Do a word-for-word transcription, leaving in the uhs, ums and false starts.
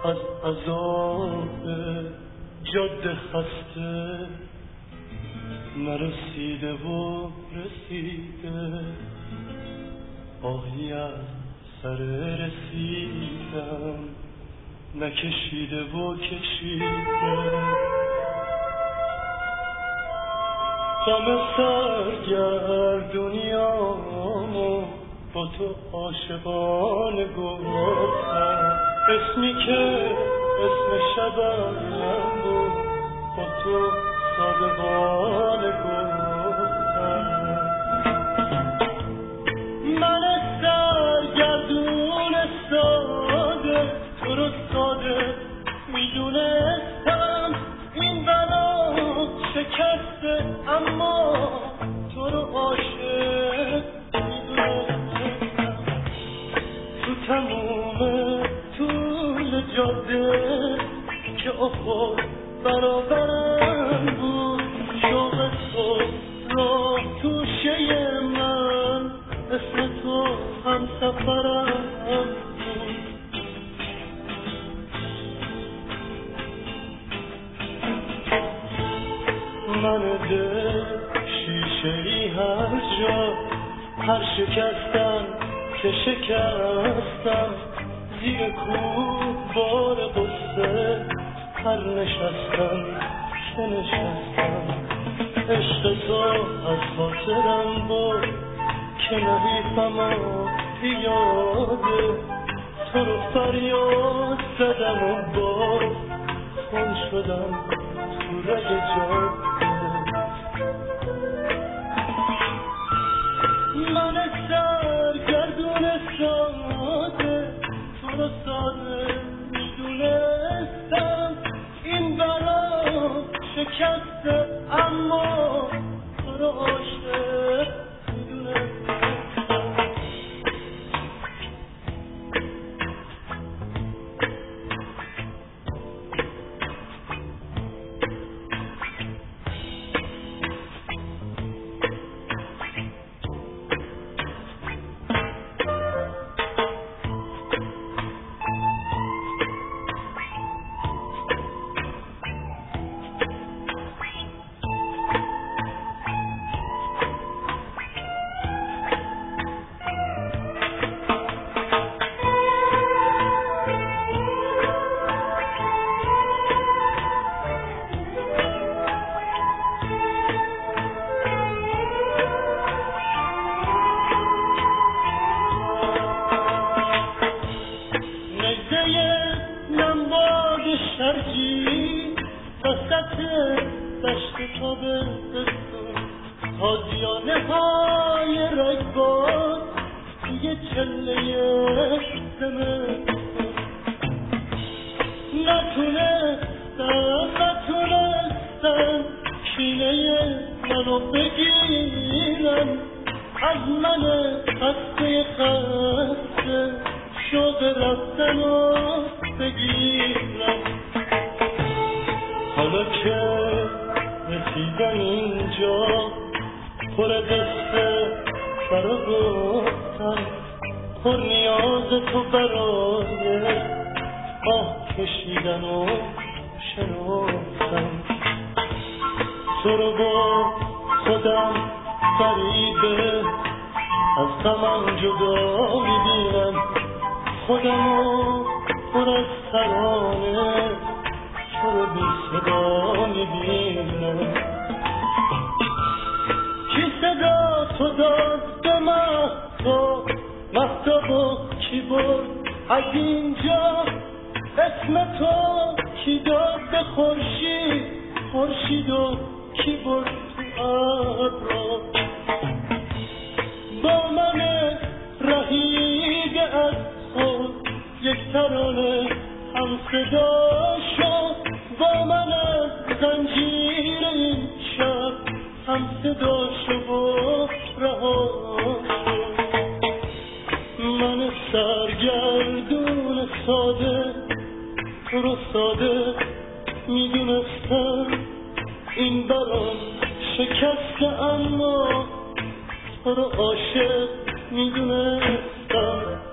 از عذاب جاده خسته نرسیده و رسیده، آهی از سر رسیدن نکشیده و کشیده. غم سرگردونیامو با تو عاشقانه گفتم، اسمی که اسم شبم بود با تو صادقانه گفتم. من سرگردون ساده تو رو ساده میدونستم، این بلا شکسته اما تو رو عاشق میدونستم. تو تموم طول جاده که افق برابرم بود، شوق تو راه توشه من، اسم تو هم سفرم بود. من دل شیشه ای هر جا، هر شکستن که شکستم، زیر کوه بار قصه هر نشستم که نشستم. عشق تو از خاطرم بود که نحیفم و بیاده، تو رو فریاد زدم و باز خون شدم تو رگ جاده. من سرگردون ساده تو رو ساده میدونستم، این بلا شکسته اما تو رو عاشق میدونستم. وسط دشت تابستون تازیانه های رگبار توی چله زمستون، نتونستن نتونستن کینه منو بگیرن، از من خسته خسته شوق رفتنو بگیرن. حالا که رسیدم اینجا پر قصه برا گفتم، پر نیاز تو برای آه کشیدن و شنفتم. تو رو با خودم غریبه از غمم جدا میبینم، خودمو پر از ترانه تو رو بی صدا میبینم. کی صدا تو داد به مهتاب، مهتابو کی برد از اینجا، اسم تو کی داد به خورشید، خورشیدو کی برد تو ابرا. با من رهیده از خود یک ترانه هم صدا شد، با من از زنجیر این شب هم صدا شد و رها شد. من سرگردون ساده تو رو ساده میدونستم، این برام شکسته اما تو رو عاشق میدونستم.